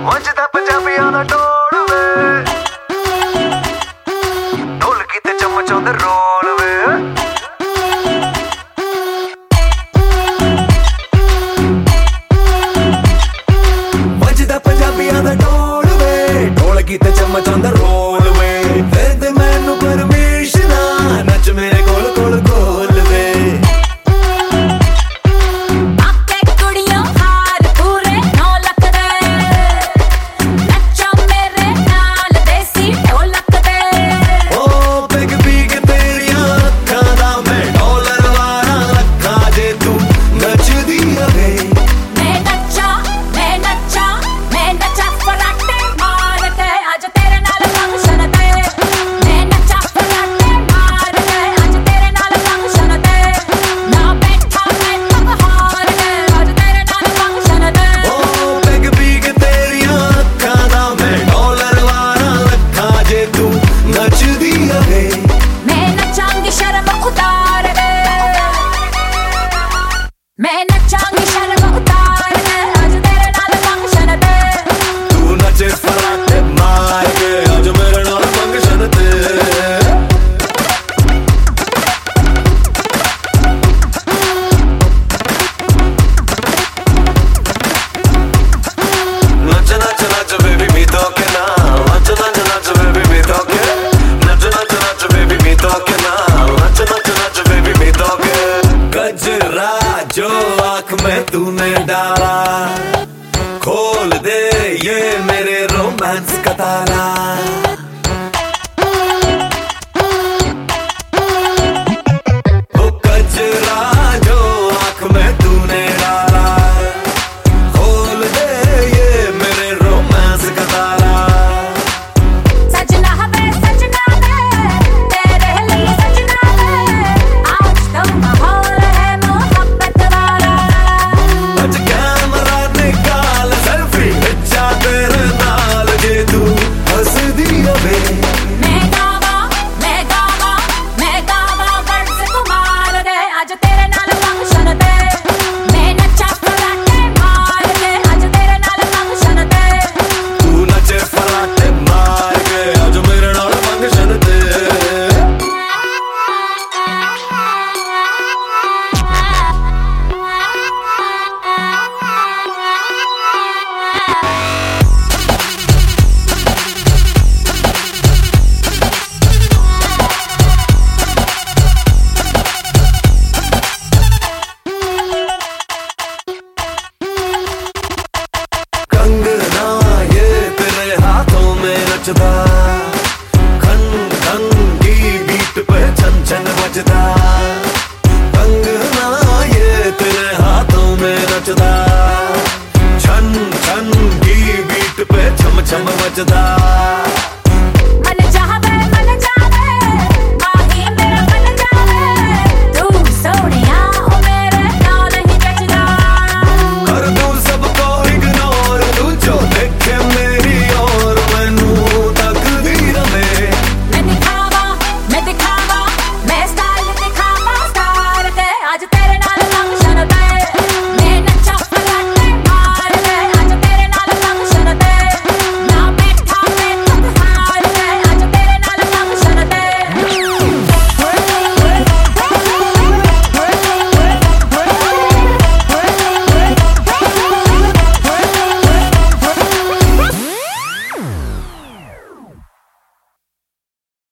ਵੱਜਦਾ ਪੰਜਾਬੀਆਂ ਦਾ ਢੋਲ ਵੇ, ਢੋਲਕੀ ਤੇ ਚਮਚਾਉਂਦੇ ਰੋਲ ਵੇ। ਵੱਜਦਾ ਪੰਜਾਬੀਆਂ ਦਾ ਢੋਲ ਵੇ, ਢੋਲਕੀ ਤੇ ਚਮਚਾਉਂਦਾ ਰੋਲ ਵੇ। ਫਿਰ ਤੇ ਮੈਨੂੰ ਪਰਮਿਸ਼ਨ ਆ, ਨੱਚ ਮੇਰੇ ਕੋਲ ਕੋਲ ਕੋਲ ਵੇ। मैं नचांगी शर्म उतार के आज तेरे नाल फंक्शन ते। तू नचे फराटे मार के आज मेरे नाल फंक्शन ते। नच नच नच बेबी मी तो के ना, नच नच नच बेबी मी तो के, नच नच नच बेबी मी तो के ना, नच नच नच बेबी मी तो के। गजरा जो आँख में तूने डाला, खोल दे ये मेरे रोमांस का ताला। वो गजरा जो आँख में तूने डाला, खोल दे ये मेरे रोमांस का ताला। सजना वे तेरे लिए सजना वे, आज तो माहौल है मोहब्बत वाला। आज कैमरा निकाल सेल्फी खिंचा तेरे नाल, जे तू हंस दिया वे। मैं गावा वर्ड्स कुमार दे, आज तेरे नाल फंक्शन ते। मैं नचा फराटे मार के आज तेरे नाल फंक्शन ते। तू नचे फराटे मार के आज मेरे नाल फंक्शन ते। कंगना ये तेरे हाथों में नचदा, खन खन की बीट पे छन छन बजदा। कंगना ये तेरे हाथों में नचदा, छन छन की बीट पे छम छम बजदा।